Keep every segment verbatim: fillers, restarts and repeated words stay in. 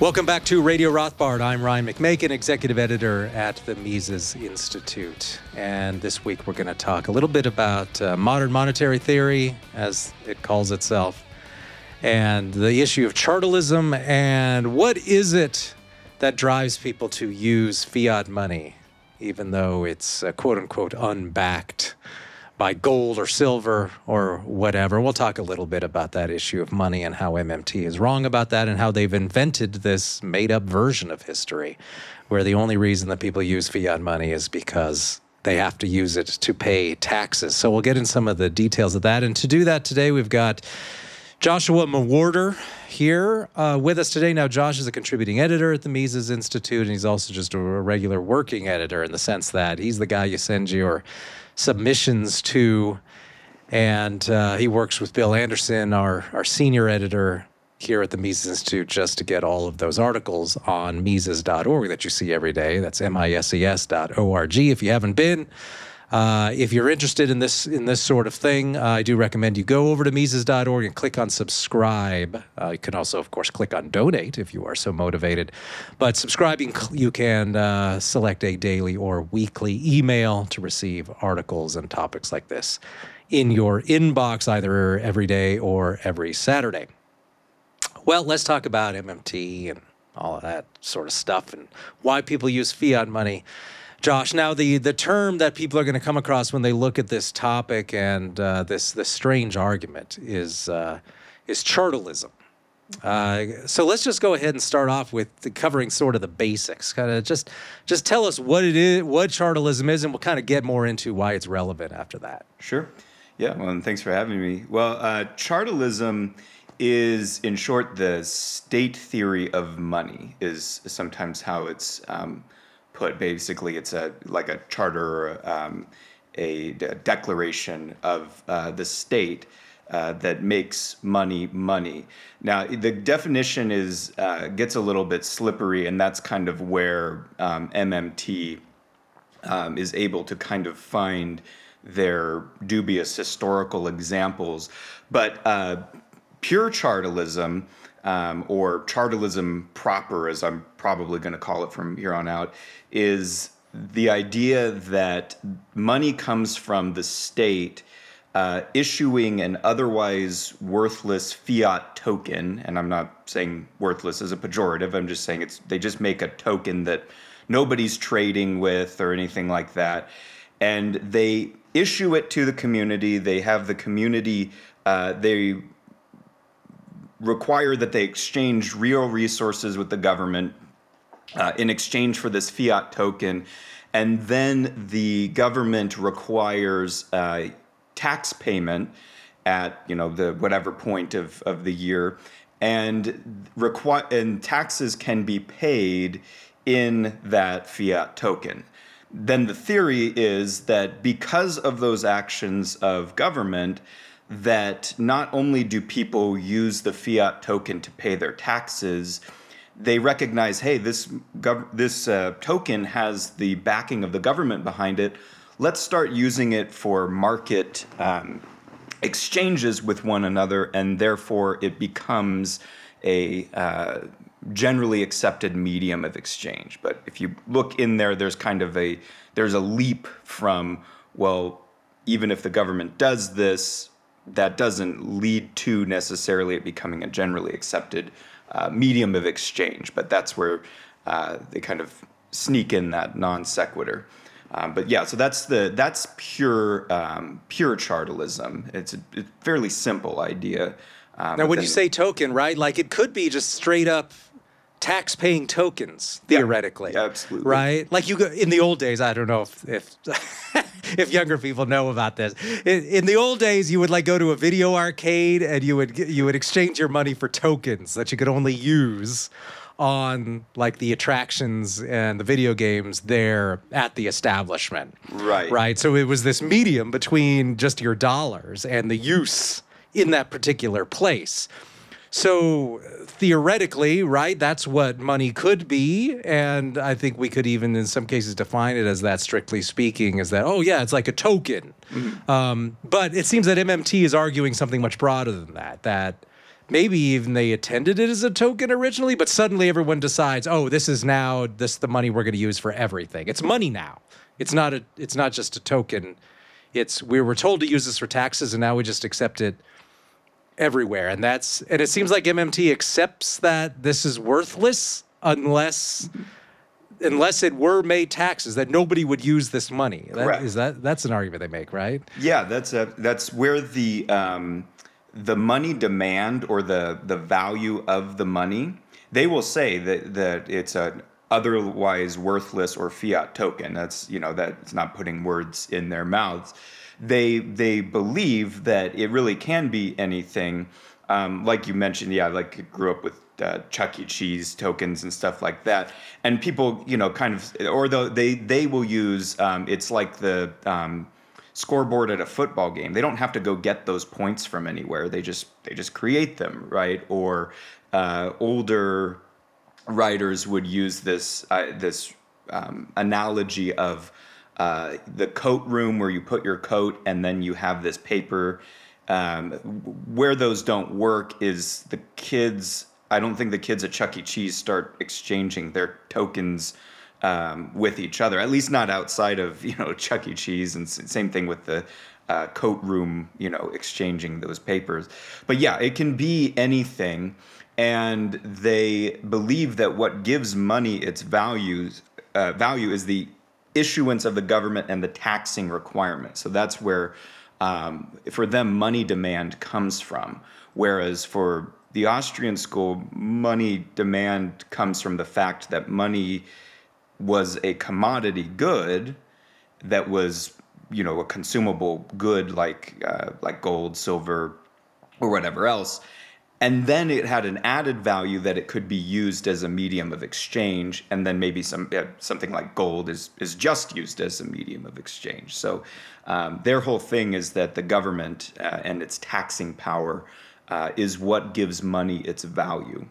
Welcome back to Radio Rothbard. I'm Ryan McMakin, executive editor at the Mises Institute. And this week we're going to talk a little bit about uh, modern monetary theory, as it calls itself, and the issue of chartalism, and what is it that drives people to use fiat money, even though it's uh, quote-unquote unbacked by gold or silver or whatever. We'll talk a little bit about that issue of money and how M M T is wrong about that and how they've invented this made-up version of history where the only reason that people use fiat money is because they have to use it to pay taxes. So we'll get in some of the details of that. And to do that today, we've got Joshua Mewhirter here uh, with us today. Now, Josh is a contributing editor at the Mises Institute, and he's also just a regular working editor in the sense that he's the guy you send your submissions to, and uh, he works with Bill Anderson, our, our senior editor here at the Mises Institute, just to get all of those articles on Mises dot org that you see every day. That's M I S E S dot O R G if you haven't been. Uh, if you're interested in this in this sort of thing, uh, I do recommend you go over to Mises dot org and click on subscribe. Uh, you can also, of course, click on donate if you are so motivated. But subscribing, you can uh, select a daily or weekly email to receive articles and topics like this in your inbox, either every day or every Saturday. Well, let's talk about M M T and all of that sort of stuff and why people use fiat money. Josh, now the, the term that people are going to come across when they look at this topic and uh, this this strange argument is uh, is chartalism. Uh, so let's just go ahead and start off with the covering sort of the basics. Kind of just just tell us what it is, what chartalism is, and we'll kind of get more into why it's relevant after that. Sure. Yeah. Well, and thanks for having me. Well, uh, chartalism is, in short, the state theory of money. Is sometimes how it's um, put. Basically, it's a like a charter, um, a, a declaration of uh, the state uh, that makes money money. Now, the definition is uh, gets a little bit slippery, and that's kind of where um, M M T um, is able to kind of find their dubious historical examples. But uh, pure chartalism, Um, or chartalism proper, as I'm probably going to call it from here on out, is the idea that money comes from the state uh, issuing an otherwise worthless fiat token, and I'm not saying worthless as a pejorative, I'm just saying it's they just make a token that nobody's trading with or anything like that, and they issue it to the community. They have the community, uh, they require that they exchange real resources with the government uh, in exchange for this fiat token, and then the government requires uh, tax payment at you know the whatever point of, of the year, and require and taxes can be paid in that fiat token. Then the theory is that because of those actions of government, that not only do people use the fiat token to pay their taxes, they recognize, hey, this gov- this uh, token has the backing of the government behind it. Let's start using it for market um, exchanges with one another, and therefore it becomes a uh, generally accepted medium of exchange. But if you look in there, there's kind of a there's a leap from, well, even if the government does this, that doesn't lead to necessarily it becoming a generally accepted uh, medium of exchange, but that's where uh, they kind of sneak in that non sequitur. Um, but yeah, so that's the that's pure um, pure chartalism. It's a, it's a fairly simple idea. Um, now, when then, you say token, right, like it could be just straight up tax-paying tokens, theoretically. Yeah, absolutely. Right? Like you go, in the old days, I don't know if if, if younger people know about this. In, in the old days, you would like go to a video arcade and you would you would exchange your money for tokens that you could only use on like the attractions and the video games there at the establishment. Right. Right. So it was this medium between just your dollars and the use in that particular place. So theoretically, right, that's what money could be. And I think we could even in some cases define it as that, strictly speaking, is that, oh, yeah, it's like a token. Mm-hmm. Um, but it seems that M M T is arguing something much broader than that, that maybe even they intended it as a token originally, but suddenly everyone decides, oh, this is now this the money we're going to use for everything. It's money now. It's not a. It's not just a token. It's we were told to use this for taxes, and now we just accept it everywhere. And that's and it seems like M M T accepts that this is worthless unless unless it were made taxes, that nobody would use this money. That, Correct. is that that's an argument they make, right? Yeah, that's a that's where the um, the money demand or the the value of the money. They will say that that it's a otherwise worthless or fiat token. That's you know that's not putting words in their mouths. They they believe that it really can be anything. Um, like you mentioned, yeah, like grew up with uh, Chuck E. Cheese tokens and stuff like that, and people, you know, kind of, or the, they they will use. Um, it's like the um, scoreboard at a football game. They don't have to go get those points from anywhere. They just they just create them, right? Or uh, older writers would use this uh, this um, analogy of uh, the coat room where you put your coat and then you have this paper. Um, where those don't work is the kids. I don't think the kids at Chuck E. Cheese start exchanging their tokens um, with each other. At least not outside of you know Chuck E. Cheese, and same thing with the uh, coat room. You know, exchanging those papers. But yeah, it can be anything, and they believe that what gives money its values uh, value is the issuance of the government and the taxing requirement. So that's where. Um, for them, money demand comes from, whereas for the Austrian school, money demand comes from the fact that money was a commodity good that was, you know, a consumable good like uh, like gold, silver, or whatever else. And then it had an added value that it could be used as a medium of exchange, and then maybe some uh, something like gold is is just used as a medium of exchange. So um, their whole thing is that the government uh, and its taxing power uh, is what gives money its value.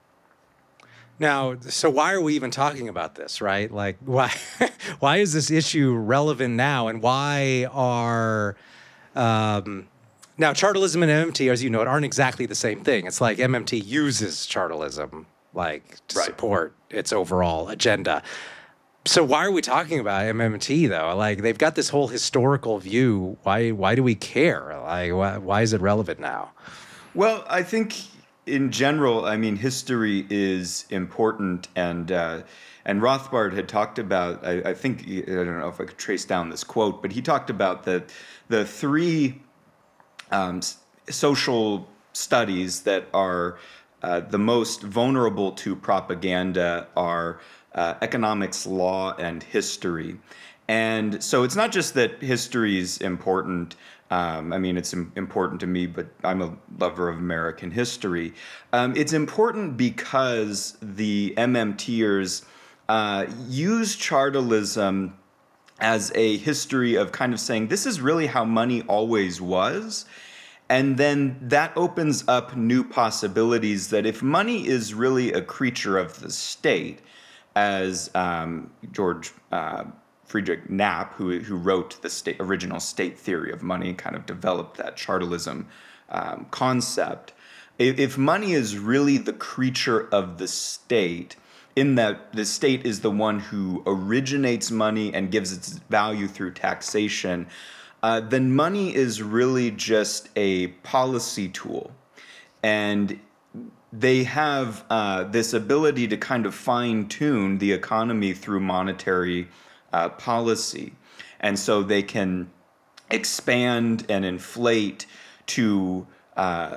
Now, so why are we even talking about this, right? Like, why why is this issue relevant now, and why are um, now, chartalism and M M T, as you know, aren't exactly the same thing. It's like M M T uses chartalism, like, to Right. support its overall agenda. So why are we talking about M M T, though? Like, they've got this whole historical view. Why why do we care? Like, why, why is it relevant now? Well, I think in general, I mean, history is important, and uh, and Rothbard had talked about. I, I think I don't know if I could trace down this quote, but he talked about the the three um, social studies that are uh, the most vulnerable to propaganda are uh, economics, law, and history. And so it's not just that history is important. Um, I mean, it's im- important to me, but I'm a lover of American history. Um, it's important because the MMTers uh, use chartalism as a history of kind of saying this is really how money always was. And then that opens up new possibilities that if money is really a creature of the state, as um, George uh, Friedrich Knapp, who, who wrote the state, original state theory of money, kind of developed that chartalism um, concept. If, if money is really the creature of the state, in that the state is the one who originates money and gives its value through taxation, uh, then money is really just a policy tool. And they have uh, this ability to kind of fine tune the economy through monetary uh, policy. And so they can expand and inflate to uh,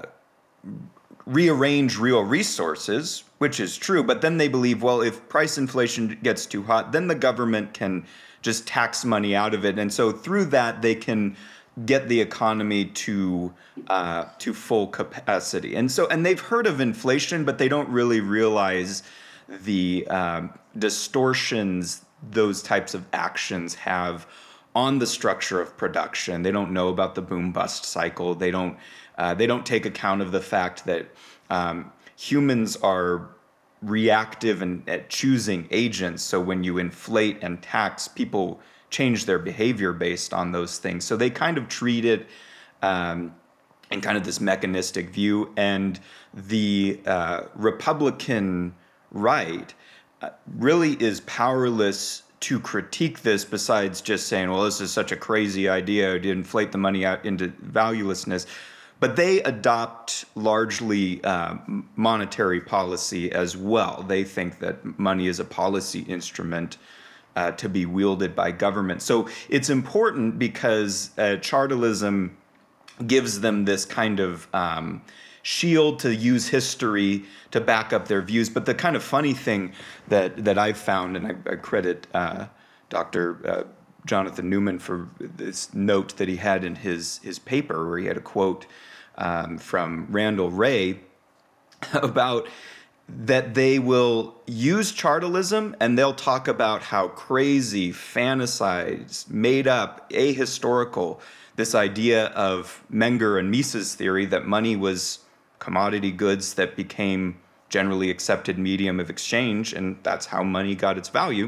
rearrange real resources, which is true. But then they believe, well, if price inflation gets too hot, then the government can just tax money out of it. And so through that, they can get the economy to uh, to full capacity. And so, and they've heard of inflation, but they don't really realize the um, distortions those types of actions have on the structure of production. They don't know about the boom bust cycle. They don't uh, they don't take account of the fact that um, humans are reactive and at choosing agents. So when you inflate and tax, people change their behavior based on those things. So they kind of treat it um, and kind of this mechanistic view. And the uh, Republican right uh, really is powerless to critique this, besides just saying, well, this is such a crazy idea to inflate the money out into valuelessness. But they adopt largely uh, monetary policy as well. They think that money is a policy instrument uh, to be wielded by government. So it's important because uh, chartalism gives them this kind of um, shield to use history to back up their views. But the kind of funny thing that, that I've found, and I, I credit uh, Doctor Uh, Jonathan Newman for this note that he had in his, his paper, where he had a quote um, from Randall Wray about that they will use chartalism and they'll talk about how crazy, fantasized, made up, ahistorical this idea of Menger and Mises' theory that money was commodity goods that became generally accepted medium of exchange, and that's how money got its value.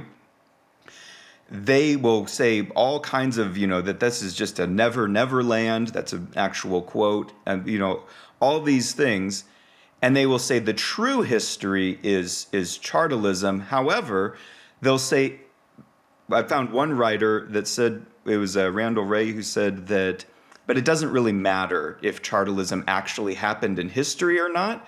They will say all kinds of, you know, that this is just a never, never land. That's an actual quote, and, you know, all these things. And they will say the true history is, is chartalism. However, they'll say, I found one writer that said, it was uh, Randall Wray who said that, but it doesn't really matter if chartalism actually happened in history or not,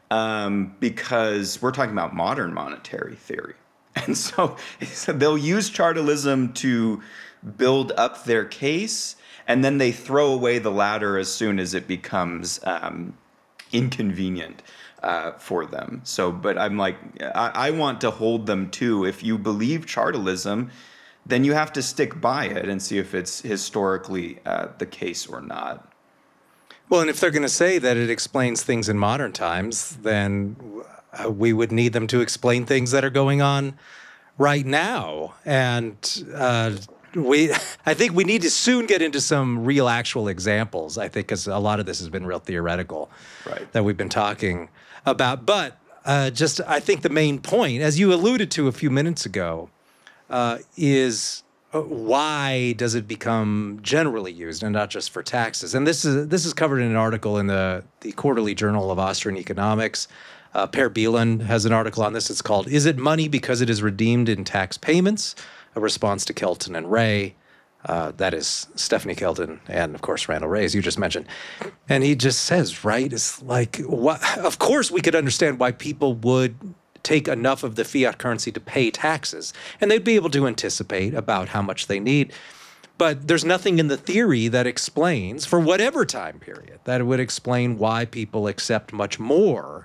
um, because we're talking about modern monetary theory. And so, so they'll use chartalism to build up their case, and then they throw away the latter as soon as it becomes um, inconvenient uh, for them. So, but I'm like, I, I want to hold them to, if you believe chartalism, then you have to stick by it and see if it's historically uh, the case or not. Well, and if they're going to say that it explains things in modern times, then uh, we would need them to explain things that are going on right now. And uh, we, I think we need to soon get into some real actual examples, I think, because a lot of this has been real theoretical, right, that we've been talking about. But uh, just, I think the main point, as you alluded to a few minutes ago, uh, is uh, why does it become generally used and not just for taxes? And this is this is covered in an article in the, the Quarterly Journal of Austrian Economics. Uh, Per Bielan has an article on this. It's called, "Is it money because it is redeemed in tax payments?" A response to Kelton and Wray. Uh, that is Stephanie Kelton and, of course, Randall Wray, as you just mentioned. And he just says, right, it's like, what, of course we could understand why people would take enough of the fiat currency to pay taxes, and they'd be able to anticipate about how much they need. But there's nothing in the theory that explains, for whatever time period, that it would explain why people accept much more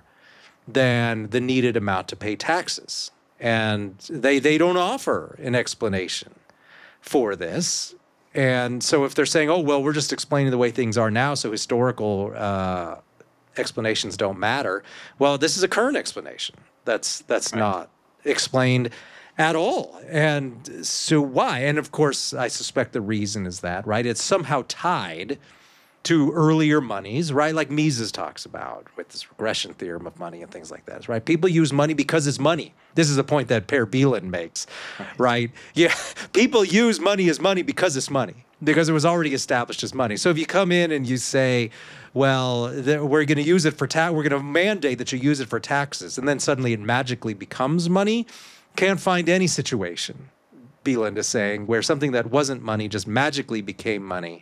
than the needed amount to pay taxes. And they they don't offer an explanation for this. And so if they're saying, oh, well, we're just explaining the way things are now, so historical uh, explanations don't matter, well, this is a current explanation. That's that's right. Not explained at all. And so why? And of course, I suspect the reason is that, right? It's somehow tied to earlier monies, right? Like Mises talks about with this regression theorem of money and things like that, right? People use money because it's money. This is a point that Per Bielan makes, right? right? Yeah, people use money as money because it's money, because it was already established as money. So if you come in and you say, well, we're going to use it for tax, we're going to mandate that you use it for taxes, and then suddenly it magically becomes money, can't find any situation, Bielan is saying, where something that wasn't money just magically became money.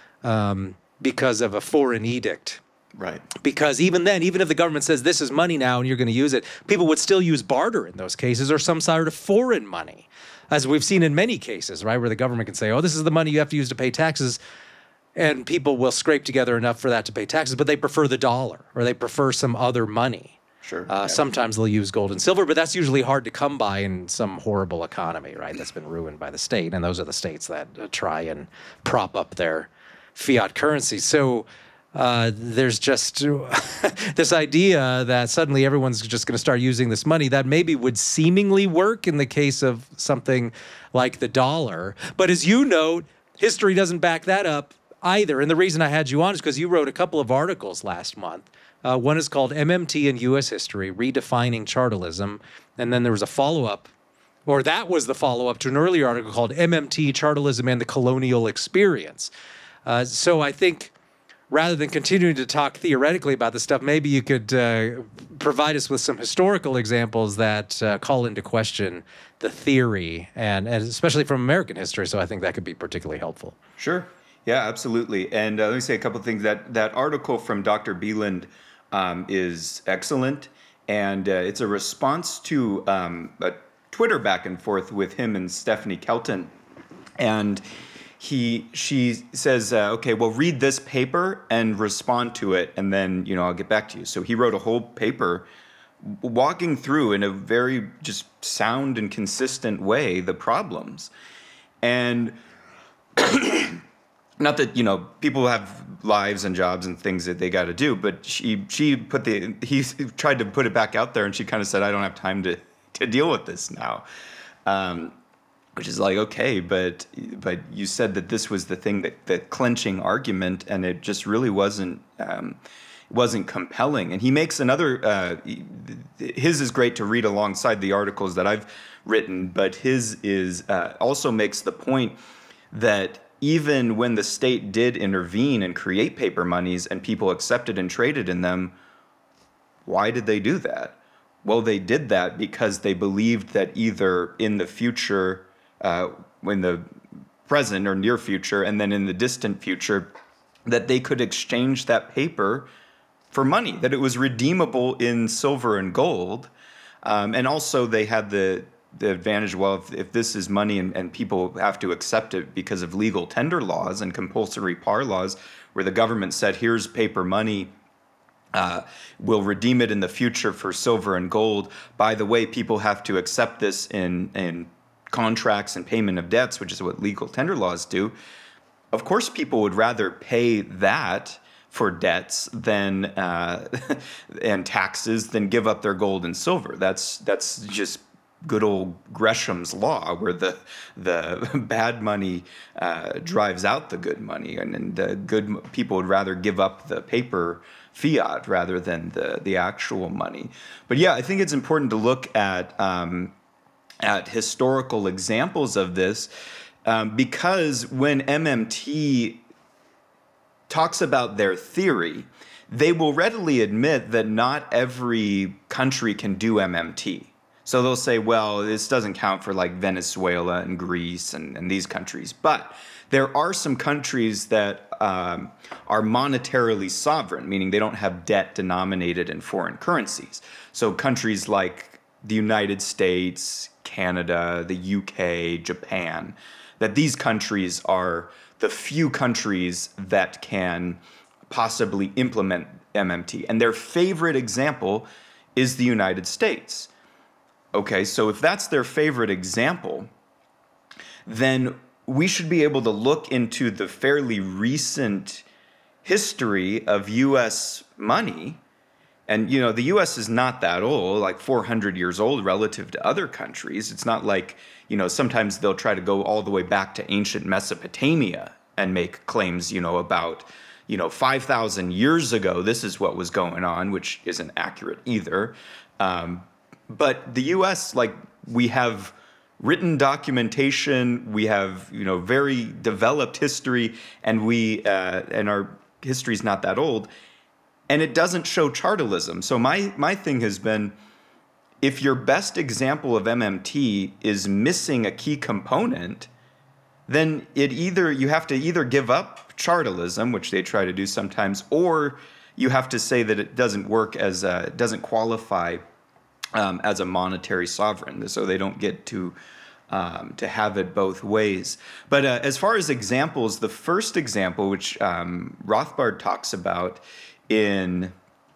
Um, because of a foreign edict. Right. Because even then, even if the government says this is money now and you're going to use it, people would still use barter in those cases or some sort of foreign money, as we've seen in many cases, right, where the government can say, oh, this is the money you have to use to pay taxes, and people will scrape together enough for that to pay taxes, but they prefer the dollar or they prefer some other money. Sure. Uh, yeah. Sometimes they'll use gold and silver, but that's usually hard to come by in some horrible economy, right, that's been ruined by the state, and those are the states that uh, try and prop up their fiat currency. So uh, there's just this idea that suddenly everyone's just going to start using this money that maybe would seemingly work in the case of something like the dollar. But as you note, history doesn't back that up either. And the reason I had you on is because you wrote a couple of articles last month. Uh, one is called M M T in U S History, Redefining Chartalism. And then there was a follow-up, or that was the follow-up to an earlier article called M M T, Chartalism and the Colonial Experience. Uh, so I think rather than continuing to talk theoretically about this stuff, maybe you could uh, provide us with some historical examples that uh, call into question the theory, and, and especially from American history. So I think that could be particularly helpful. Sure. Yeah, absolutely. And uh, let me say a couple of things. That that article from Doctor Beeland um, is excellent, and uh, it's a response to um, a Twitter back and forth with him and Stephanie Kelton, and he she says, uh, "Okay, well, read this paper and respond to it, and then you know I'll get back to you." So he wrote a whole paper walking through in a very just sound and consistent way the problems, and. Not that, you know, people have lives and jobs and things that they got to do, but she she put the he tried to put it back out there, and she kind of said, "I don't have time to, to deal with this now," um, which is like, okay, but but you said that this was the thing that the clenching argument, and it just really wasn't um, wasn't compelling. And he makes another uh, his is great to read alongside the articles that I've written, but his is uh, also makes the point that even when the state did intervene and create paper monies and people accepted and traded in them, why did they do that? Well, they did that because they believed that either in the future, uh, in the present or near future, and then in the distant future, that they could exchange that paper for money, that it was redeemable in silver and gold. Um, and also they had the the advantage, well, if, if this is money and, and people have to accept it because of legal tender laws and compulsory par laws, where the government said, here's paper money, uh, we'll redeem it in the future for silver and gold. By the way, people have to accept this in, in contracts and payment of debts, which is what legal tender laws do. Of course, people would rather pay that for debts than uh, and taxes than give up their gold and silver. That's that's just good old Gresham's law, where the the bad money uh, drives out the good money, and, and the good people would rather give up the paper fiat rather than the the actual money. But yeah, I think it's important to look at um, at historical examples of this, um, because when M M T talks about their theory, they will readily admit that not every country can do M M T. So they'll say, well, this doesn't count for like Venezuela and Greece and, and these countries. But there are some countries that um, are monetarily sovereign, meaning they don't have debt denominated in foreign currencies. So countries like the United States, Canada, the U K, Japan, that these countries are the few countries that can possibly implement M M T. And their favorite example is the United States. Okay, so if that's their favorite example, then we should be able to look into the fairly recent history of U S money. And, you know, the U S is not that old, like four hundred years old relative to other countries. It's not like, you know, sometimes they'll try to go all the way back to ancient Mesopotamia and make claims, you know, about, you know, five thousand years ago, this is what was going on, which isn't accurate either. Um, But the U S, like, we have written documentation, we have, you know, very developed history, and we uh, and our history is not that old, and it doesn't show chartalism. So my my thing has been, if your best example of M M T is missing a key component, then it either you have to either give up chartalism, which they try to do sometimes, or you have to say that it doesn't work as a, doesn't qualify Um, as a monetary sovereign, so they don't get to um, to have it both ways. But uh, as far as examples, the first example, which um, Rothbard talks about in,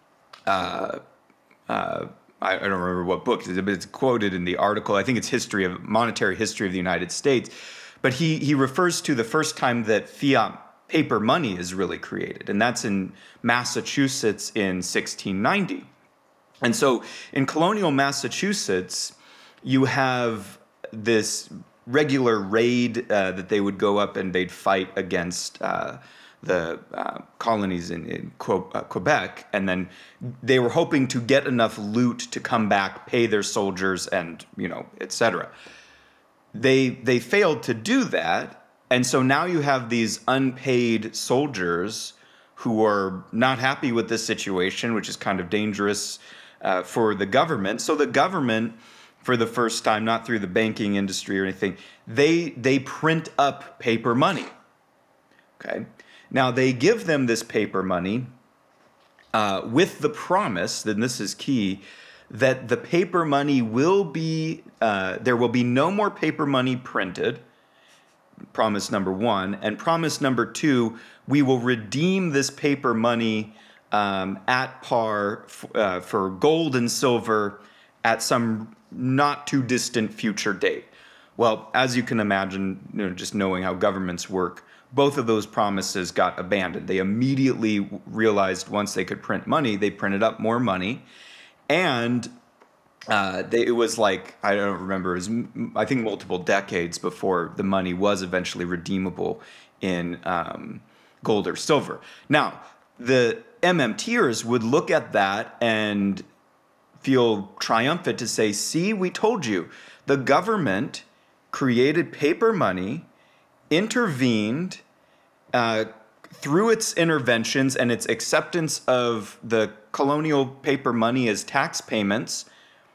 uh, uh, I, I don't remember what book, but it's quoted in the article. I think it's History of Monetary History of the United States. But he he refers to the first time that fiat paper money is really created, and that's in Massachusetts in sixteen ninety. And so in colonial Massachusetts, you have this regular raid uh, that they would go up and they'd fight against uh, the uh, colonies in, in Que- uh, Quebec. And then they were hoping to get enough loot to come back, pay their soldiers, and, you know, et cetera. They, they failed to do that. And so now you have these unpaid soldiers who are not happy with this situation, which is kind of dangerous uh, for the government. So the government, for the first time, not through the banking industry or anything, they they print up paper money. Okay. Now they give them this paper money uh, with the promise, and this is key, that the paper money will be, uh, there will be no more paper money printed. Promise number one. And promise number two, we will redeem this paper money um, at par f- uh, for gold and silver at some not too distant future date. Well, as you can imagine, you know, just knowing how governments work, both of those promises got abandoned. They immediately realized once they could print money, they printed up more money. And uh, they, it was like, I don't remember, it was, I think multiple decades before the money was eventually redeemable in um, gold or silver. Now, the MMTers would look at that and feel triumphant to say, see, we told you, the government created paper money, intervened uh, through its interventions and its acceptance of the colonial paper money as tax payments.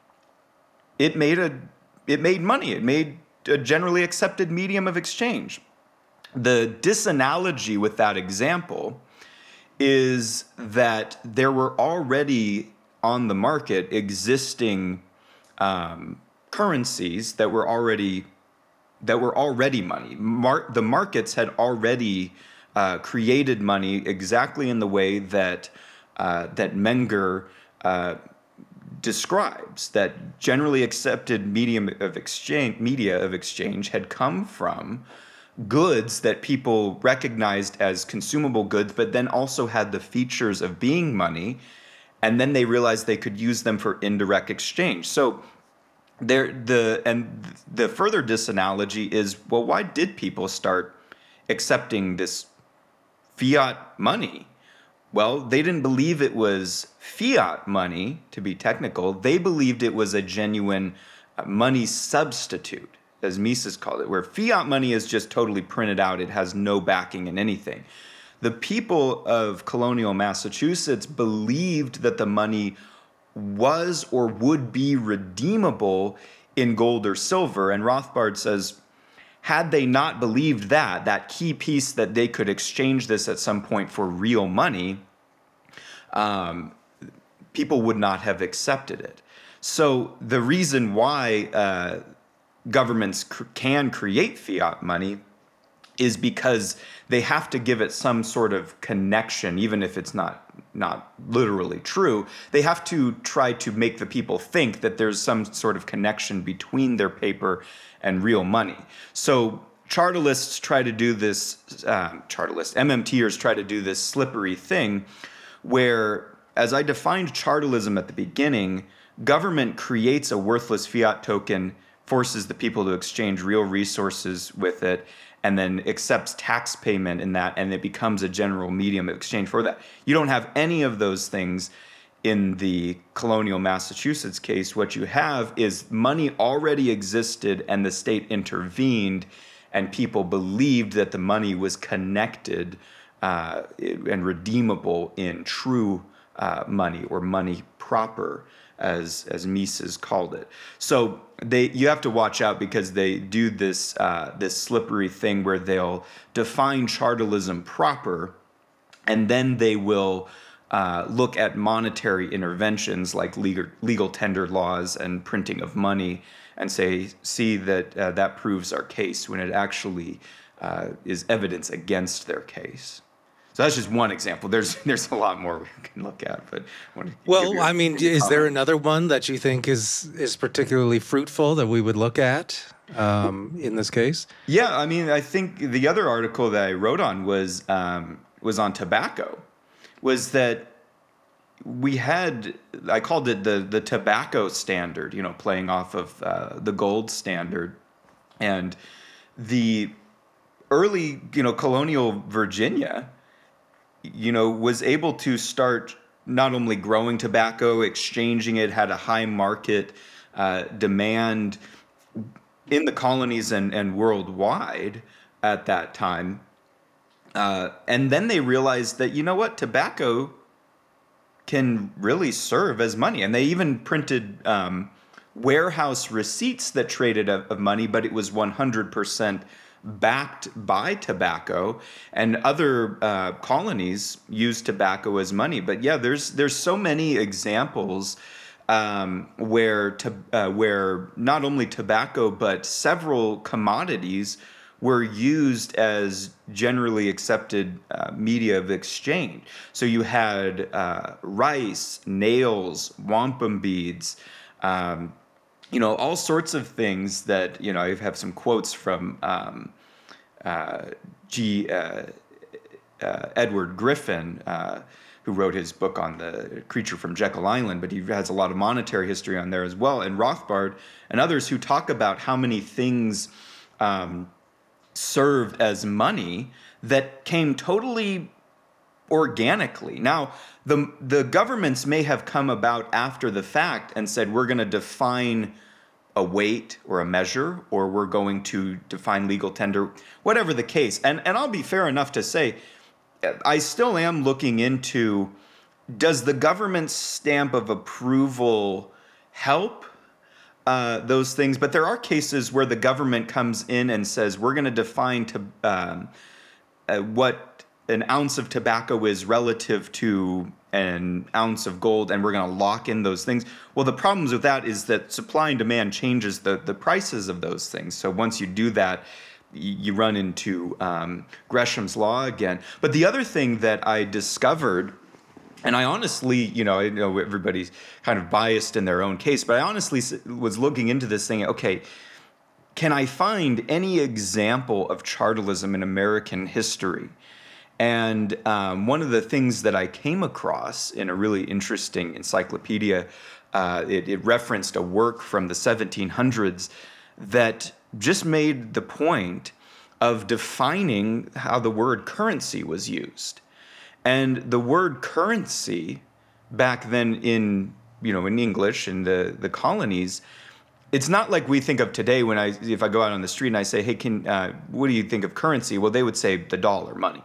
It made a it made money. It made a generally accepted medium of exchange. The disanalogy with that example is that there were already on the market existing um, currencies that were already that were already money. Mar- the markets had already uh, created money exactly in the way that uh, that Menger uh, describes. That generally accepted medium of exchange, media of exchange, had come from goods that people recognized as consumable goods, but then also had the features of being money, and then they realized they could use them for indirect exchange. So there, the and the further disanalogy is, well, why did people start accepting this fiat money? Well, they didn't believe it was fiat money, to be technical. They believed it was a genuine uh, money substitute, as Mises called it, where fiat money is just totally printed out. It has no backing in anything. The people of colonial Massachusetts believed that the money was or would be redeemable in gold or silver. And Rothbard says, had they not believed that, that key piece that they could exchange this at some point for real money, um, people would not have accepted it. So the reason why uh, governments cr- can create fiat money is because they have to give it some sort of connection, even if it's not not literally true. They have to try to make the people think that there's some sort of connection between their paper and real money. So chartalists try to do this, um, chartalists, MMTers try to do this slippery thing where, as I defined chartalism at the beginning, government creates a worthless fiat token, forces the people to exchange real resources with it, and then accepts tax payment in that, and it becomes a general medium of exchange for that. You don't have any of those things in the colonial Massachusetts case. What you have is money already existed, and the state intervened, and people believed that the money was connected uh, and redeemable in true uh, money, or money proper, as as Mises called it. So they you have to watch out, because they do this uh, this slippery thing where they'll define chartalism proper, and then they will uh, look at monetary interventions like legal, legal tender laws and printing of money, and say, see that uh, that proves our case, when it actually uh, is evidence against their case. So that's just one example. There's there's a lot more we can look at, but I want to give Well, you I mean, a is there comment. another one that you think is is particularly fruitful that we would look at um, in this case? Yeah, I mean, I think the other article that I wrote on was um, was on tobacco. Was that we had, I called it the the tobacco standard, you know, playing off of uh, the gold standard, and the early, you know, colonial Virginia, you know, was able to start not only growing tobacco, exchanging it, had a high market uh, demand in the colonies and, and worldwide at that time. Uh, and then they realized that, you know what, tobacco can really serve as money. And they even printed um, warehouse receipts that traded of, of money, but it was one hundred percent backed by tobacco. And other uh, colonies used tobacco as money. But yeah, there's there's so many examples um, where to, uh, where not only tobacco but several commodities were used as generally accepted uh, media of exchange. So you had uh, rice, nails, wampum beads, um, you know, all sorts of things that, you know, I have some quotes from um, uh, G. Uh, uh, Edward Griffin, uh, who wrote his book on the creature from Jekyll Island, but he has a lot of monetary history on there as well, and Rothbard and others who talk about how many things um, served as money that came totally organically. Now, the the governments may have come about after the fact and said, we're going to define a weight or a measure, or we're going to define legal tender, whatever the case. And and I'll be fair enough to say, I still am looking into, does the government's stamp of approval help uh, those things? But there are cases where the government comes in and says, we're going to define to um, uh, what an ounce of tobacco is relative to an ounce of gold, and we're going to lock in those things. Well, the problems with that is that supply and demand changes the, the prices of those things. So once you do that, you run into um, Gresham's law again. But the other thing that I discovered, and I honestly, you know, I know everybody's kind of biased in their own case, but I honestly was looking into this thing, okay, can I find any example of chartalism in American history? And um, one of the things that I came across in a really interesting encyclopedia, uh, it, it referenced a work from the seventeen hundreds that just made the point of defining how the word currency was used. And the word currency back then in, you know, in English in the, the colonies, it's not like we think of today when I, if I go out on the street and I say, hey, can, uh, what do you think of currency? Well, they would say the dollar, money.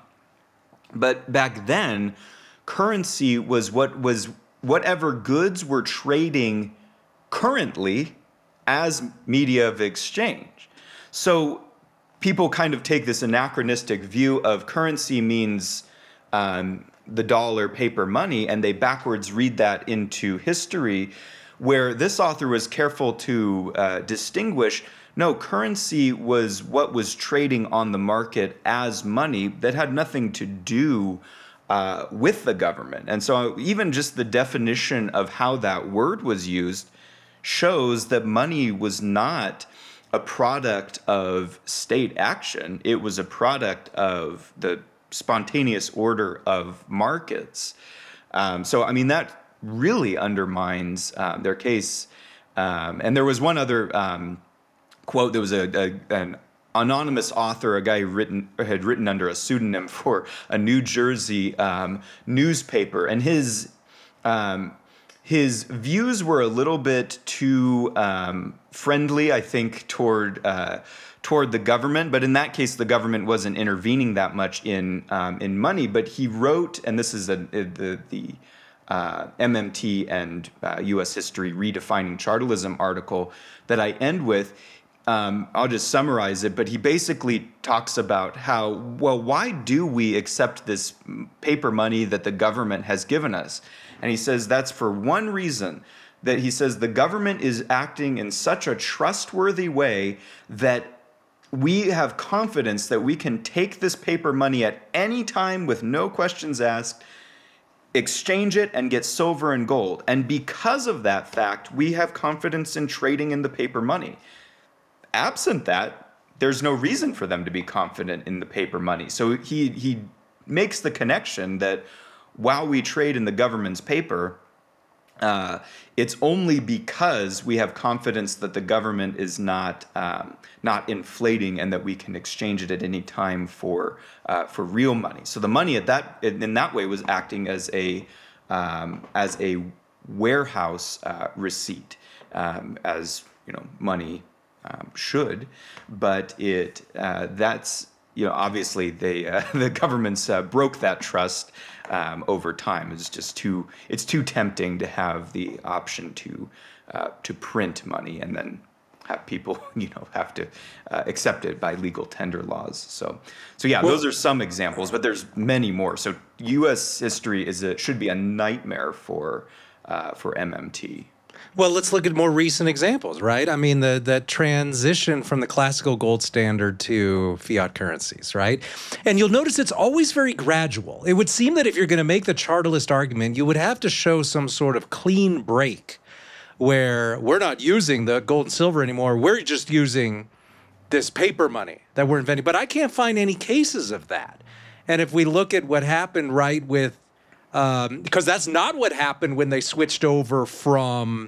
But back then, currency was what was whatever goods were trading currently as media of exchange. So people kind of take this anachronistic view of currency means um, the dollar, paper money, and they backwards read that into history, where this author was careful to uh, distinguish, no, currency was what was trading on the market as money that had nothing to do uh, with the government. And so even just the definition of how that word was used shows that money was not a product of state action. It was a product of the spontaneous order of markets. Um, so, I mean, that really undermines um, their case. Um, and there was one other um, quote. There was a, a an anonymous author, a guy who written had written under a pseudonym for a New Jersey um, newspaper, and his um, his views were a little bit too um, friendly, I think, toward uh, toward the government. But in that case, the government wasn't intervening that much in um, in money. But he wrote, and this is a, a, the the uh, M M T and uh, U S History Redefining Chartalism article that I end with. Um, I'll just summarize it, but he basically talks about how, well, why do we accept this paper money that the government has given us? And he says that's for one reason, that he says the government is acting in such a trustworthy way that we have confidence that we can take this paper money at any time with no questions asked, exchange it, and get silver and gold. And because of that fact, we have confidence in trading in the paper money. Absent that, there's no reason for them to be confident in the paper money. So he he makes the connection that while we trade in the government's paper, uh, it's only because we have confidence that the government is not um, not inflating and that we can exchange it at any time for uh, for real money. So the money at that in that way was acting as a um, as a warehouse uh, receipt, um, as you know, money Um, should, but it uh, that's you know, obviously they uh, the governments uh, broke that trust um, over time. It's just too it's too tempting to have the option to uh, to print money and then have people, you know, have to uh, accept it by legal tender laws. So, so yeah, Well, those are some examples, but there's many more. So, U S history is a, should be a nightmare for uh, for M M T. Well, let's look at more recent examples, right? I mean, the the transition from the classical gold standard to fiat currencies, right? And you'll notice it's always very gradual. It would seem that if you're going to make the chartalist argument, you would have to show some sort of clean break where we're not using the gold and silver anymore. We're just using this paper money that we're inventing. But I can't find any cases of that. And if we look at what happened, right, with, um, because that's not what happened when they switched over from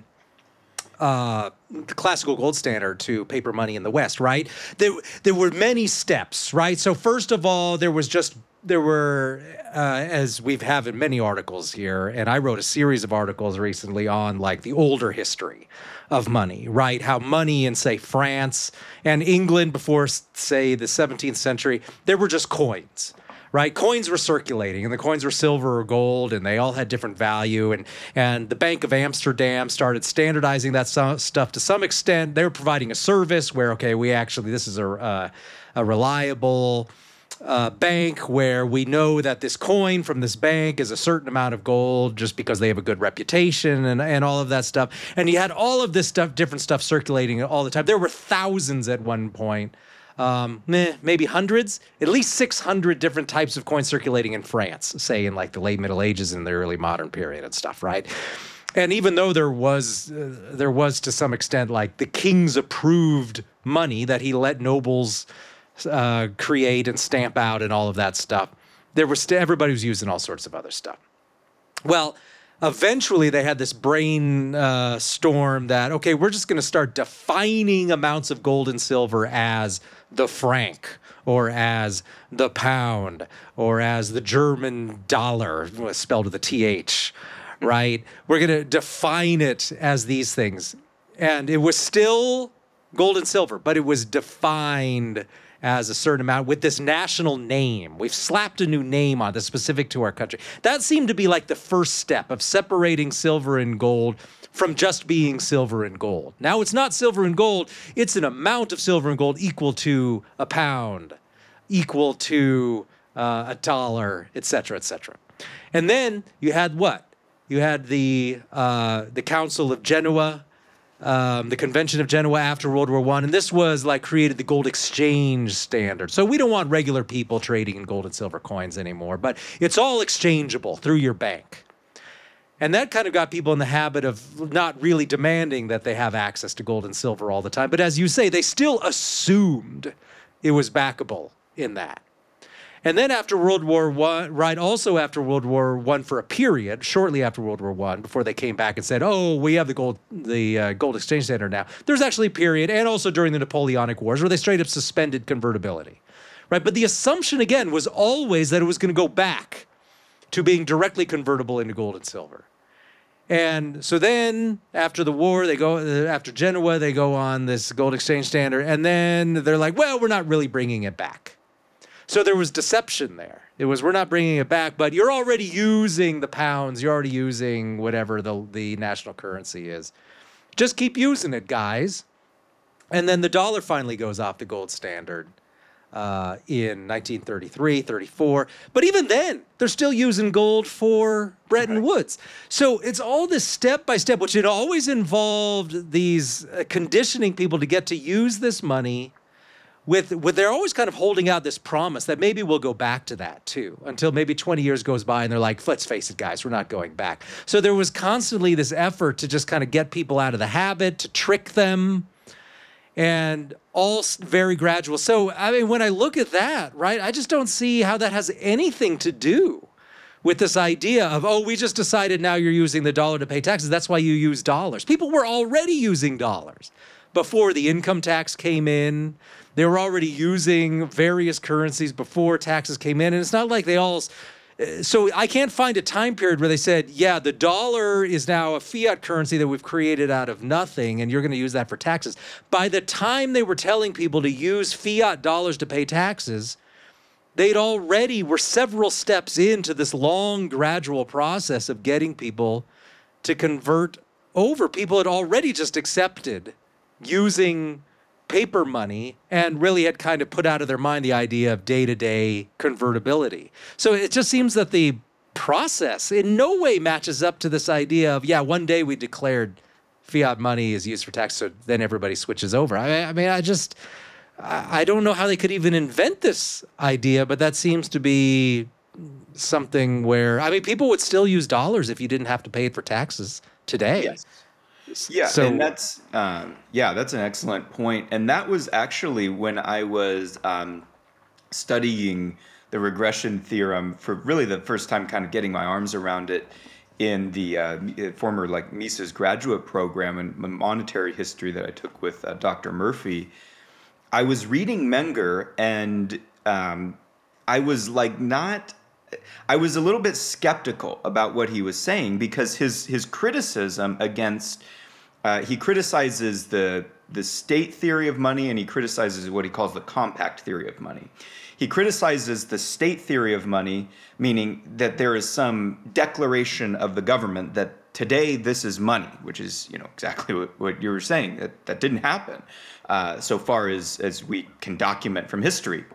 uh, the classical gold standard to paper money in the West, right? There, there were many steps, right? So first of all, there was just There were, uh, as we've have in many articles here, and I wrote a series of articles recently on like the older history of money, right? How money in, say, France and England before, say, the seventeenth century, there were just coins, right? Coins were circulating, and the coins were silver or gold, and they all had different value. And, and the Bank of Amsterdam started standardizing that so- stuff to some extent. They were providing a service where, okay, we actually, this is a, uh, a reliable Uh, bank where we know that this coin from this bank is a certain amount of gold just because they have a good reputation and, and all of that stuff. And you had all of this stuff, different stuff circulating all the time. There were thousands at one point, um, meh, maybe hundreds, at least six hundred different types of coins circulating in France, say in like the late Middle Ages and the early modern period and stuff, right? And even though there was, uh, there was to some extent like the king's approved money that he let nobles Uh, create and stamp out and all of that stuff, there was st- everybody was using all sorts of other stuff. Well, eventually they had this brain uh, storm that, okay, we're just going to start defining amounts of gold and silver as the franc or as the pound or as the German dollar, spelled with a T H, right? We're going to define it as these things. And it was still gold and silver, but it was defined as a certain amount with this national name. We've slapped a new name on this specific to our country. That seemed to be like the first step of separating silver and gold from just being silver and gold. Now it's not silver and gold, it's an amount of silver and gold equal to a pound, equal to uh, a dollar, et cetera, et cetera. And then you had what? You had the uh, the Council of Genoa, Um, the Convention of Genoa after World War One, and this was like created the gold exchange standard. So we don't want regular people trading in gold and silver coins anymore, but it's all exchangeable through your bank. And that kind of got people in the habit of not really demanding that they have access to gold and silver all the time. But as you say, they still assumed it was backable in that. And then after World War One, right, also after World War One for a period, shortly after World War One, before they came back and said, oh, we have the gold the uh, gold exchange standard now, there's actually a period, and also during the Napoleonic Wars, where they straight up suspended convertibility, right? But the assumption, again, was always that it was going to go back to being directly convertible into gold and silver. And so then after the war, they go, after Genoa, they go on this gold exchange standard, and then they're like, well, we're not really bringing it back. So there was deception there. It was, we're not bringing it back, but you're already using the pounds. You're already using whatever the, the national currency is. Just keep using it, guys. And then the dollar finally goes off the gold standard uh, in nineteen thirty-three, thirty-four. But even then, they're still using gold for Bretton Woods. So it's all this step by step, which it always involved these uh, conditioning people to get to use this money With, with they're always kind of holding out this promise that maybe we'll go back to that too, until maybe twenty years goes by and they're like, let's face it, guys, we're not going back. So there was constantly this effort to just kind of get people out of the habit, to trick them, and all very gradual. So, I mean, when I look at that, right, I just don't see how that has anything to do with this idea of, oh, we just decided now you're using the dollar to pay taxes. That's why you use dollars. People were already using dollars before the income tax came in. They were already using various currencies before taxes came in. And it's not like they all... So I can't find a time period where they said, yeah, the dollar is now a fiat currency that we've created out of nothing, and you're going to use that for taxes. By the time they were telling people to use fiat dollars to pay taxes, they'd already were several steps into this long, gradual process of getting people to convert over. People had already just accepted using paper money and really had kind of put out of their mind the idea of day-to-day convertibility. So it just seems that the process in no way matches up to this idea of, yeah, one day we declared fiat money is used for tax, so then everybody switches over. I, I mean, I just, I don't know how they could even invent this idea, but that seems to be something where, I mean, people would still use dollars if you didn't have to pay it for taxes today. Yes. Yeah, So- and that's um, yeah, that's an excellent point. And that was actually when I was um, studying the regression theorem for really the first time, kind of getting my arms around it in the uh, former like Mises graduate program in monetary history that I took with uh, Doctor Murphy. I was reading Menger, and um, I was like not. I was a little bit skeptical about what he was saying, because his his criticism against uh, he criticizes the the state theory of money, and he criticizes what he calls the compact theory of money. He criticizes the state theory of money, meaning that there is some declaration of the government that today this is money, which is, you know, exactly what, what you were saying, that that didn't happen uh, so far as as we can document from history.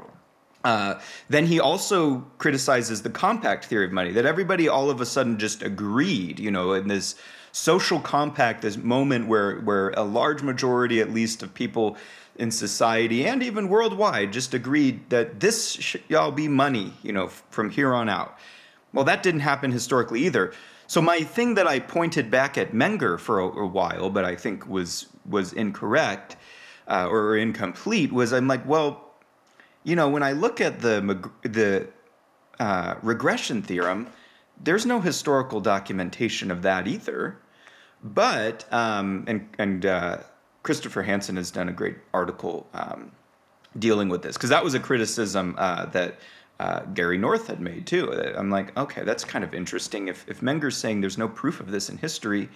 Uh, then he also criticizes the compact theory of money, that everybody all of a sudden just agreed, you know, in this social compact, this moment where where a large majority, at least, of people in society and even worldwide just agreed that this shall be money, you know, f- from here on out. Well, that didn't happen historically either. So my thing that I pointed back at Menger for a, a while, but I think was was incorrect uh, or incomplete, was I'm like, well, you know, when I look at the the uh, regression theorem, there's no historical documentation of that either. But um, and and uh, Christopher Hansen has done a great article um, dealing with this, because that was a criticism uh, that uh, Gary North had made too. I'm like, okay, that's kind of interesting. If if Menger's saying there's no proof of this in history,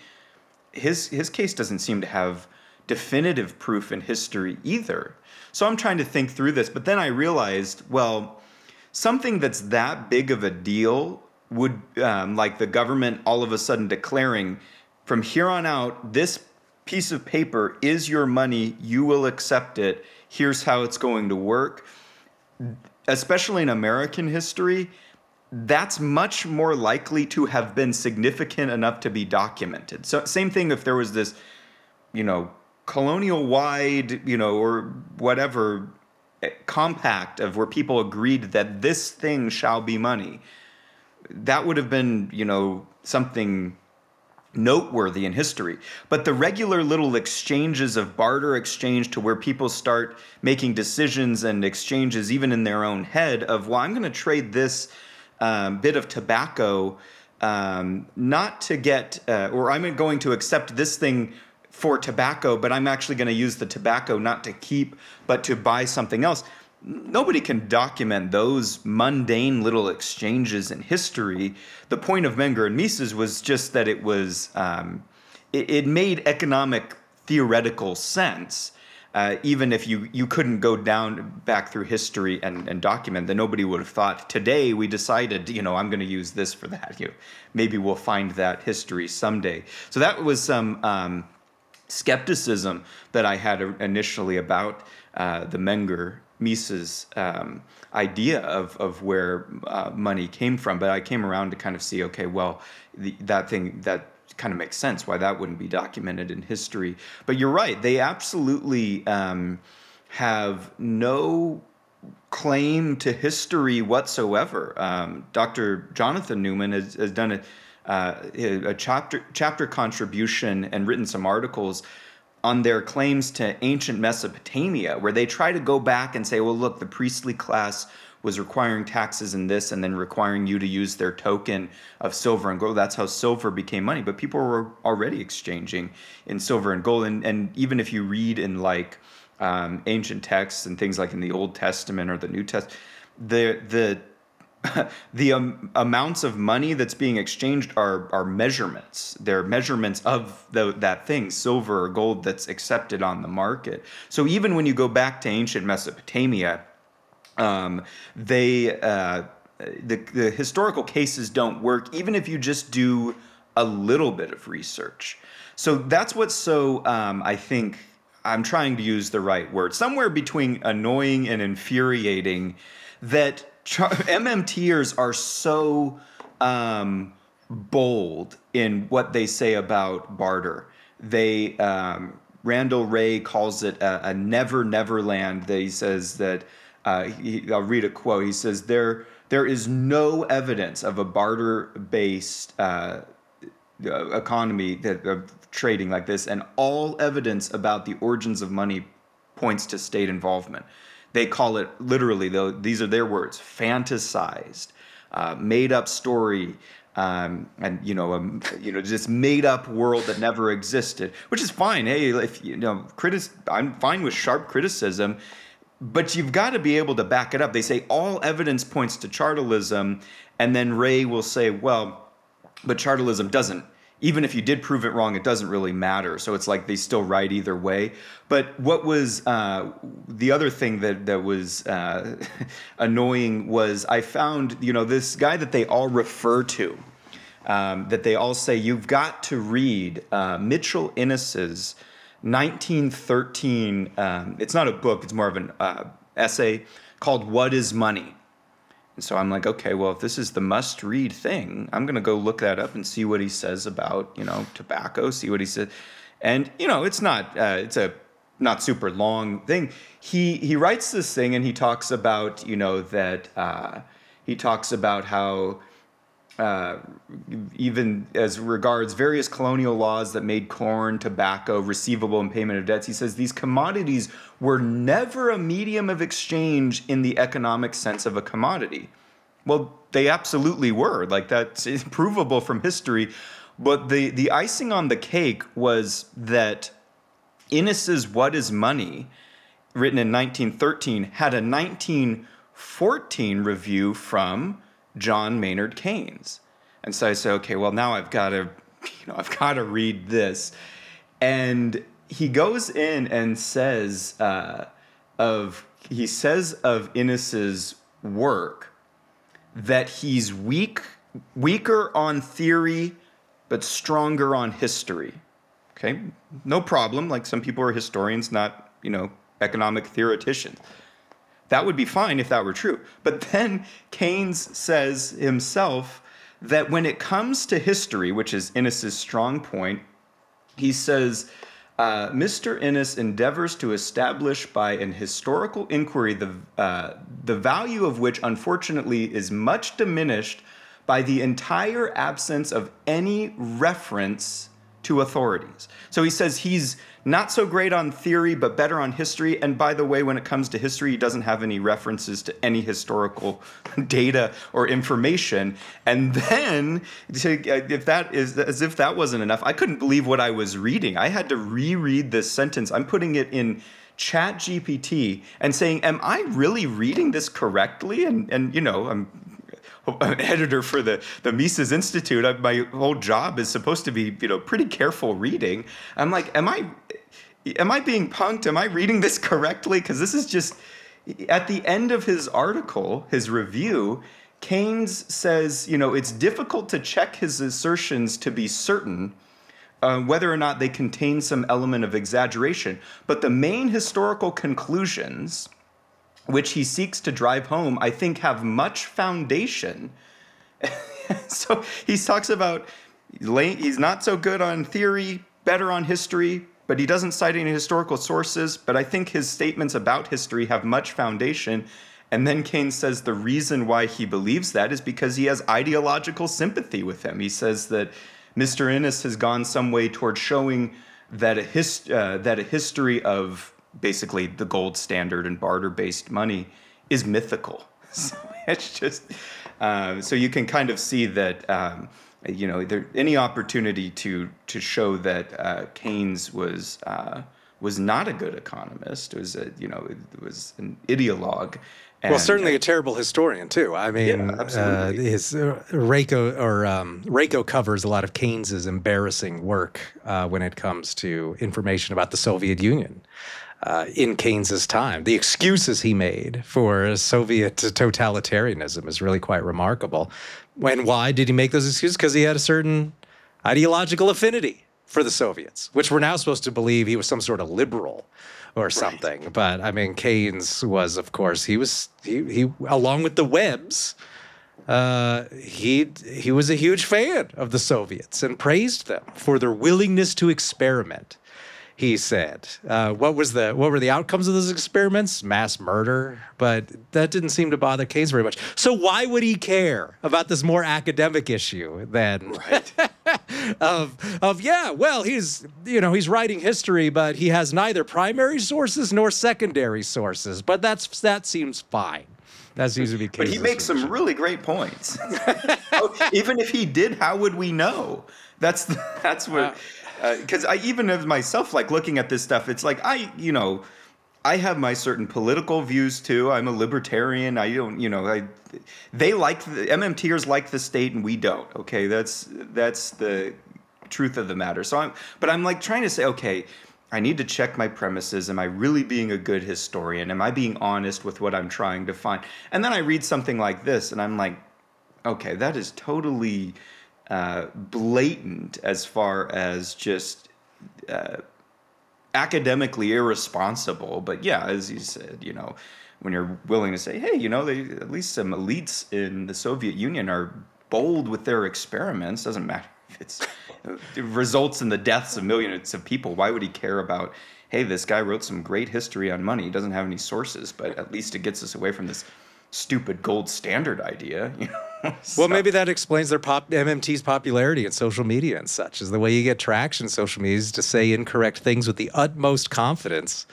his his case doesn't seem to have definitive proof in history either. So I'm trying to think through this, but then I realized, well, something that's that big of a deal would, um, like the government all of a sudden declaring, from here on out, this piece of paper is your money, you will accept it, here's how it's going to work. Especially in American history, that's much more likely to have been significant enough to be documented. So same thing if there was this, you know, colonial-wide, you know, or whatever compact of where people agreed that this thing shall be money. That would have been, you know, something noteworthy in history. But the regular little exchanges of barter exchange, to where people start making decisions and exchanges even in their own head of, well, I'm going to trade this um, bit of tobacco um, not to get, uh, or I'm going to accept this thing for tobacco, but I'm actually going to use the tobacco not to keep, but to buy something else. Nobody can document those mundane little exchanges in history. The point of Menger and Mises was just that it was, um, it, it made economic theoretical sense, uh, even if you, you couldn't go down back through history and, and document that. Nobody would have thought, today we decided, you know, I'm going to use this for that. You know, maybe we'll find that history someday. So that was some um, skepticism that I had initially about uh, the Menger Mises um, idea of of where uh, money came from, but I came around to kind of see, okay, well, the, that thing that kind of makes sense why that wouldn't be documented in history. But you're right; they absolutely um, have no claim to history whatsoever. Um, Doctor Jonathan Newman has, has done a, uh, a chapter chapter contribution and written some articles on their claims to ancient Mesopotamia, where they try to go back and say, well, look, the priestly class was requiring taxes in this and then requiring you to use their token of silver and gold. That's how silver became money. But people were already exchanging in silver and gold. And, and even if you read in like um, ancient texts and things like in the Old Testament or the New Testament, the the the um, amounts of money that's being exchanged are are measurements. They're measurements of the, that thing, silver or gold, that's accepted on the market. So even when you go back to ancient Mesopotamia, Um, they uh, the the historical cases don't work even if you just do a little bit of research. So that's what's so um, I think I'm trying to use the right word, somewhere between annoying and infuriating, that MMTers are so um, bold in what they say about barter. They um, Randall Wray calls it a, a never never land. That he says that uh, he, I'll read a quote. He says there there is no evidence of a barter based uh, economy that of trading like this, and all evidence about the origins of money points to state involvement. They call it literally, though, these are their words, fantasized, uh, made up story, um, and you know, um, you know, just made up world that never existed, which is fine. Hey, if you know, critic, I'm fine with sharp criticism, but you've got to be able to back it up. They say all evidence points to chartalism, and then Ray will say, well, but chartalism doesn't. Even if you did prove it wrong, it doesn't really matter. So it's like they still write either way. But what was uh, the other thing that that was uh, annoying was I found, you know, this guy that they all refer to, um, that they all say you've got to read uh, Mitchell Innes's nineteen thirteen. Um, it's not a book; it's more of an uh, essay called "What Is Money." And so I'm like, okay, well, if this is the must-read thing, I'm going to go look that up and see what he says about, you know, tobacco, see what he said. And, you know, it's not, uh, it's a not super long thing. He he writes this thing and he talks about, you know, that uh, he talks about how uh, even as regards various colonial laws that made corn, tobacco receivable in payment of debts, he says these commodities were never a medium of exchange in the economic sense of a commodity. Well, they absolutely were. Like, that's provable from history. But the, the icing on the cake was that Innes's What Is Money, written in nineteen thirteen, had a nineteen fourteen review from John Maynard Keynes. And so I say, okay, well, now I've got to, you know, I've got to read this. And he goes in and says uh, of, he says of Innes's work that he's weak, weaker on theory, but stronger on history. Okay, no problem. Like, some people are historians, not, you know, economic theoreticians. That would be fine if that were true. But then Keynes says himself that when it comes to history, which is Innes's strong point, he says, uh, Mister Innes endeavors to establish by an historical inquiry the, uh, the value of which, unfortunately, is much diminished by the entire absence of any reference to authorities. So he says he's not so great on theory, but better on history. And by the way, when it comes to history, he doesn't have any references to any historical data or information. And then, if that is, as if that wasn't enough, I couldn't believe what I was reading. I had to reread this sentence. I'm putting it in Chat G P T and saying, am I really reading this correctly? And, and you know, I'm an editor for the, the Mises Institute. I, my whole job is supposed to be, you know, pretty careful reading. I'm like, am I, am I being punked? Am I reading this correctly? Because this is just, at the end of his article, his review, Keynes says, you know, it's difficult to check his assertions to be certain uh, whether or not they contain some element of exaggeration. But the main historical conclusions which he seeks to drive home, I think have much foundation. So he talks about he's not so good on theory, better on history, but he doesn't cite any historical sources. But I think his statements about history have much foundation. And then Keynes says the reason why he believes that is because he has ideological sympathy with him. He says that Mister Innes has gone some way toward showing that a, his, uh, that a history of basically the gold standard and barter-based money is mythical. So it's just, uh, so you can kind of see that, um, you know, there any opportunity to to show that uh, Keynes was uh, was not a good economist, was a, you know, it was an ideologue. And, well, certainly a terrible historian too. I mean, yeah, absolutely. Uh, his uh, Rako or um, Rako covers a lot of Keynes's embarrassing work uh, when it comes to information about the Soviet Union. uh, in Keynes's time. The excuses he made for Soviet totalitarianism is really quite remarkable. And why did he make those excuses? Because he had a certain ideological affinity for the Soviets, which we're now supposed to believe he was some sort of liberal or something. Right. But I mean, Keynes was, of course, he was he he along with the Webbs. Uh, he he was a huge fan of the Soviets and praised them for their willingness to experiment. He said, uh, "What was the what were the outcomes of those experiments? Mass murder." But that didn't seem to bother Keynes very much. So why would he care about this more academic issue then? Right. of of yeah, well, he's you know he's writing history, but he has neither primary sources nor secondary sources. But that's that seems fine. That seems to be. But he makes some really great points. Even if he did, how would we know? That's the, that's what. Because uh, I even of myself, like looking at this stuff, it's like I, you know, I have my certain political views too. I'm a libertarian. I don't, you know, I. They like the M M Ters like the state, and we don't. Okay, that's that's the truth of the matter. So I'm, but I'm like trying to say, okay, I need to check my premises. Am I really being a good historian? Am I being honest with what I'm trying to find? And then I read something like this, and I'm like, okay, that is totally uh, blatant as far as just uh, academically irresponsible. But yeah, as you said, you know, when you're willing to say, hey, you know, they, at least some elites in the Soviet Union are bold with their experiments. Doesn't matter if it's it results in the deaths of millions of people. Why would he care about, hey, this guy wrote some great history on money. He doesn't have any sources, but at least it gets us away from this stupid gold standard idea. You know? So. Well, maybe that explains their pop M M T's popularity in social media and such, is the way you get traction in social media is to say incorrect things with the utmost confidence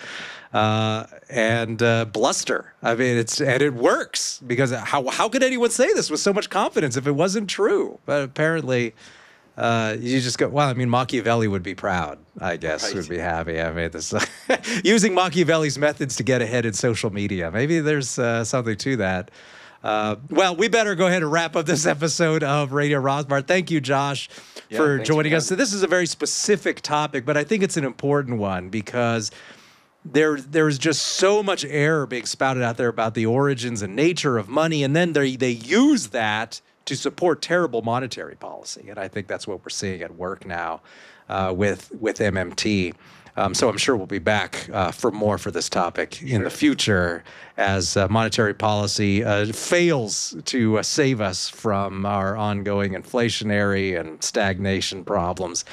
uh, and uh, bluster. I mean, it's and it works, because how how could anyone say this with so much confidence if it wasn't true? But apparently, uh, you just go, well, I mean, Machiavelli would be proud, I guess, right. would be happy. I mean, this using Machiavelli's methods to get ahead in social media. Maybe there's uh, something to that. Uh, well, we better go ahead and wrap up this episode of Radio Rothbard. Thank you, Josh, yeah, for joining us. So this is a very specific topic, but I think it's an important one because there there's just so much error being spouted out there about the origins and nature of money, and then they they use that to support terrible monetary policy. And I think that's what we're seeing at work now uh, with with M M T. Um, so I'm sure we'll be back uh, for more for this topic in the future as uh, monetary policy uh, fails to uh, save us from our ongoing inflationary and stagnation problems.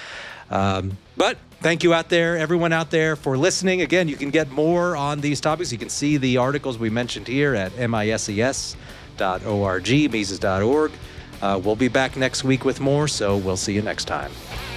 Um, but thank you out there, everyone out there, for listening. Again, you can get more on these topics. You can see the articles we mentioned here at mises dot org, mises dot org. Uh, we'll be back next week with more, so we'll see you next time.